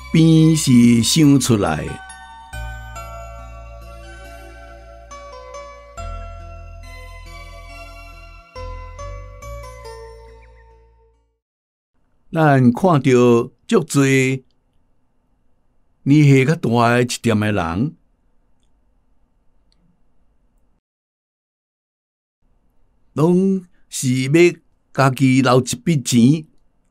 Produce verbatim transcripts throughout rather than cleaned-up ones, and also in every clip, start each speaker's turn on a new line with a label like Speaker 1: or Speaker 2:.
Speaker 1: 病是想出来的。咱看到足多年纪较大诶一点诶人，拢是要家己留一笔钱，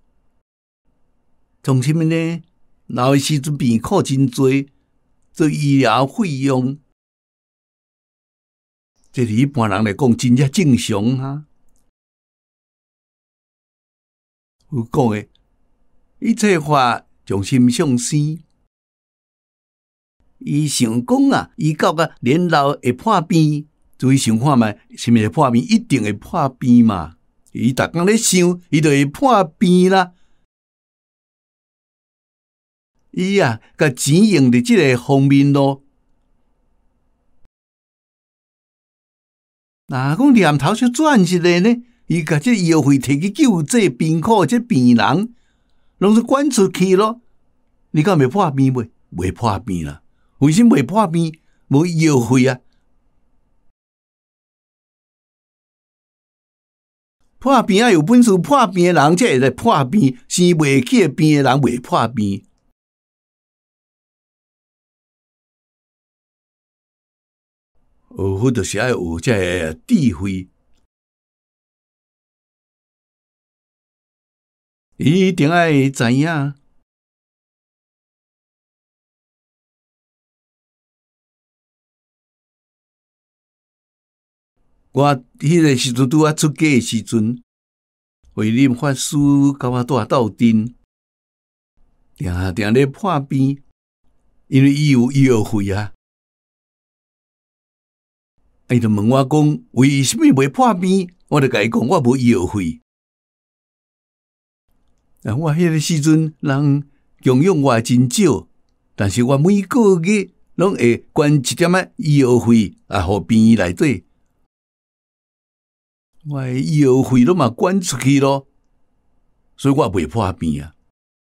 Speaker 1: 从啥物呢？老诶时阵病苦真多，做医疗费用，这是一般人来讲真正正常啊。有讲诶，一切法从心向生。伊想讲啊，伊到啊年老会破病，注意想看觅，是毋是会破病？一定会破病嘛。伊逐工咧想，伊就会破病啦。伊啊，甲钱用伫即个方面咯。若讲念头小转一个呢，伊甲即医药费摕去救济病苦即病人，拢是捐出去咯。你敢袂破病袂？袂破病啦。为什么袂破病？无医药费啊！破病啊，有本事破病的人才会来破病，生袂起的病的人袂破病。学佛就是爱有这个智慧，伊一定爱知影。我迄个时阵拄啊出家的时阵，慧林法师甲我带斗阵，定定咧破病，因为伊有医药费啊。伊就问我讲，为什么袂破病？我就甲伊讲，我无医药费。啊，我迄个时阵人供养我真少，但是我每个月拢会捐一点仔医药费啊，互病院内底。我的医药费拢嘛捐出去咯，所以我袂破病啊。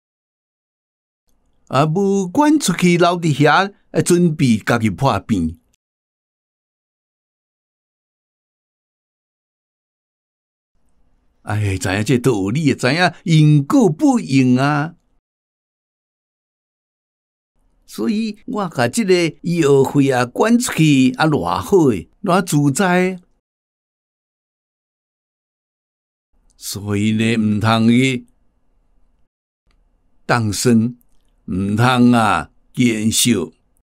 Speaker 1: 啊，无捐出去留伫遐，啊，准备家己破病。哎，知影这道理，知影因果不应啊。所以我甲即个医药费啊捐出去，啊，偌好诶，偌自在。所以呢，毋通去当生，毋通啊见笑。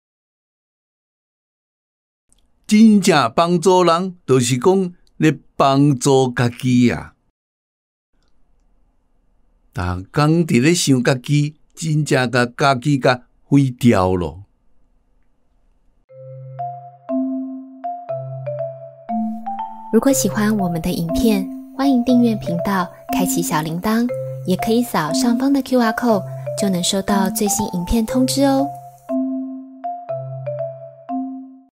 Speaker 1: 真正帮助人，就是讲咧帮助家己啊。逐工伫咧想家己，真正甲家己甲毁掉咯。
Speaker 2: 如果喜欢我们的影片，欢迎订阅频道，开启小铃铛，也可以扫上方的 Q R code， 就能收到最新影片通知哦。